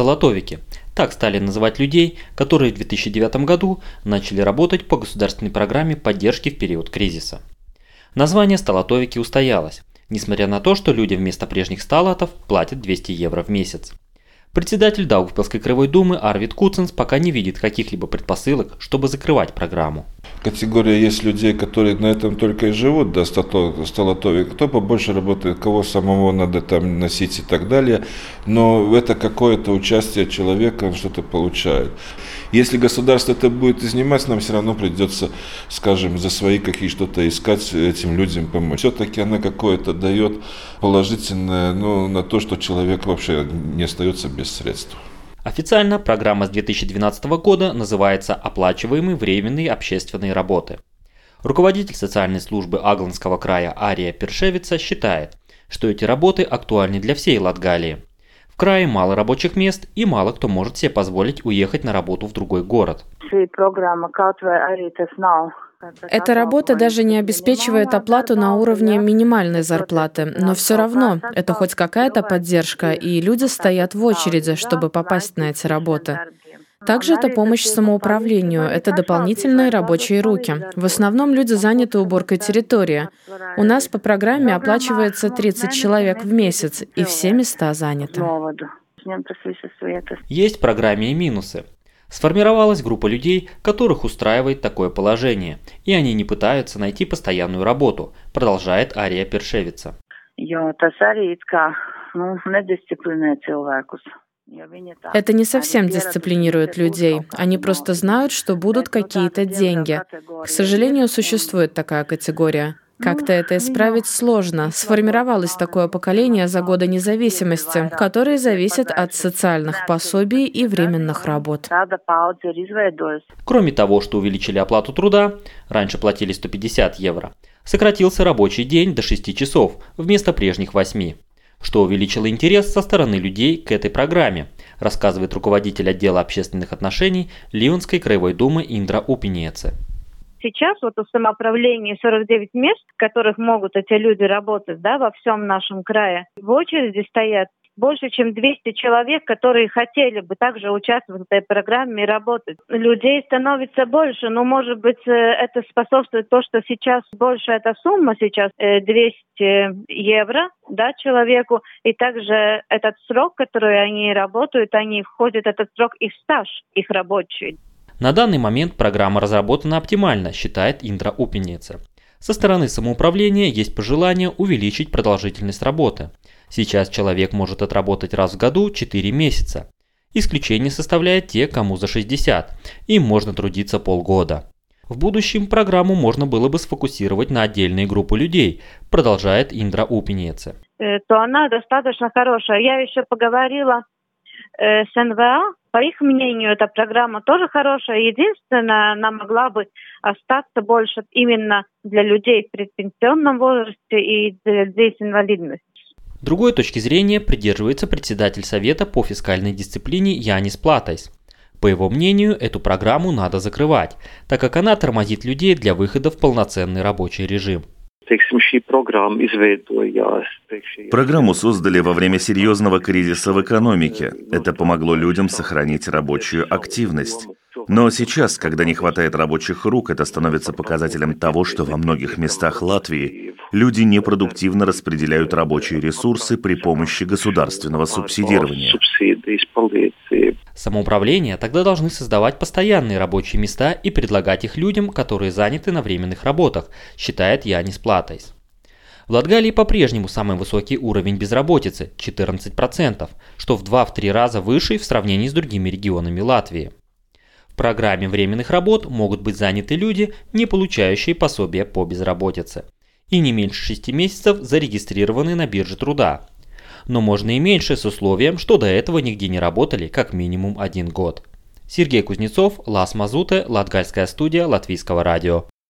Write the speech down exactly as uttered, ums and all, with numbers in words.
Столотовики. Так стали называть людей, которые в две тысячи девятом году начали работать по государственной программе поддержки в период кризиса. Название «Столотовики» устоялось, несмотря на то, что люди вместо прежних сталатов платят двести евро в месяц. Председатель Даугавпилской краевой думы Арвид Куцинс пока не видит каких-либо предпосылок, чтобы закрывать программу. Категория есть людей, которые на этом только и живут, да, столотовик, кто побольше работает, кого самого надо там носить и так далее, но это какое-то участие человека, он что-то получает. Если государство это будет изнимать, нам все равно придется, скажем, за свои какие что-то искать, этим людям помочь. Все-таки она какое-то дает положительное, ну, на то, что человек вообще не остается без средств. Официально программа с две тысячи двенадцатого года называется «Оплачиваемые временные общественные работы». Руководитель социальной службы Агланского края Ария Першевица считает, что эти работы актуальны для всей Латгалии. В крае мало рабочих мест и мало кто может себе позволить уехать на работу в другой город. Эта работа даже не обеспечивает оплату на уровне минимальной зарплаты, но все равно это хоть какая-то поддержка, и люди стоят в очереди, чтобы попасть на эти работы. Также это помощь самоуправлению, это дополнительные рабочие руки. В основном люди заняты уборкой территории. У нас по программе оплачивается тридцать человек в месяц, и все места заняты. Есть в программе и минусы. Сформировалась группа людей, которых устраивает такое положение, и они не пытаются найти постоянную работу, продолжает Ария Першевица. Это не совсем дисциплинирует людей. Они просто знают, что будут какие-то деньги. К сожалению, существует такая категория. Как-то это исправить сложно. Сформировалось такое поколение за годы независимости, которые зависят от социальных пособий и временных работ. Кроме того, что увеличили оплату труда, раньше платили сто пятьдесят евро, сократился рабочий день до шести часов вместо прежних восьми, что увеличило интерес со стороны людей к этой программе, рассказывает руководитель отдела общественных отношений Ливонской краевой думы Индра Упинеце. Сейчас вот в самоуправлении сорок девять мест, в которых могут эти люди работать, да, во всем нашем крае. В очереди стоят больше, чем двести человек, которые хотели бы также участвовать в этой программе и работать. Людей становится больше, но, может быть, это способствует то, что сейчас больше эта сумма, сейчас двести евро, да, человеку, и также этот срок, который они работают, они входят в этот срок их стаж, их рабочий. На данный момент программа разработана оптимально, считает Индра Упинеце. Со стороны самоуправления есть пожелание увеличить продолжительность работы. Сейчас человек может отработать раз в году четыре месяца. Исключение составляют те, кому за шестьдесят. Им можно трудиться полгода. В будущем программу можно было бы сфокусировать на отдельные группы людей, продолжает Индра Упинеце. То она достаточно хорошая. Я еще поговорила э, с эн вэ а. По их мнению, эта программа тоже хорошая. Единственное, она могла бы остаться больше именно для людей в предпенсионном возрасте и для людей с инвалидностью. Другой точки зрения придерживается председатель Совета по фискальной дисциплине Янис Платайс. По его мнению, эту программу надо закрывать, так как она тормозит людей для выхода в полноценный рабочий режим. Программу создали во время серьезного кризиса в экономике. Это помогло людям сохранить рабочую активность. Но сейчас, когда не хватает рабочих рук, это становится показателем того, что во многих местах Латвии люди непродуктивно распределяют рабочие ресурсы при помощи государственного субсидирования. Самоуправления тогда должны создавать постоянные рабочие места и предлагать их людям, которые заняты на временных работах, считает Янис Платайс. В Латгалии по-прежнему самый высокий уровень безработицы – четырнадцать процентов, что в два-три раза выше в сравнении с другими регионами Латвии. В программе временных работ могут быть заняты люди, не получающие пособия по безработице, и не меньше шести месяцев зарегистрированы на бирже труда. Но можно и меньше с условием, что до этого нигде не работали как минимум один год. Сергей Кузнецов, Лас Мазуте, Латгальская студия Латвийского радио.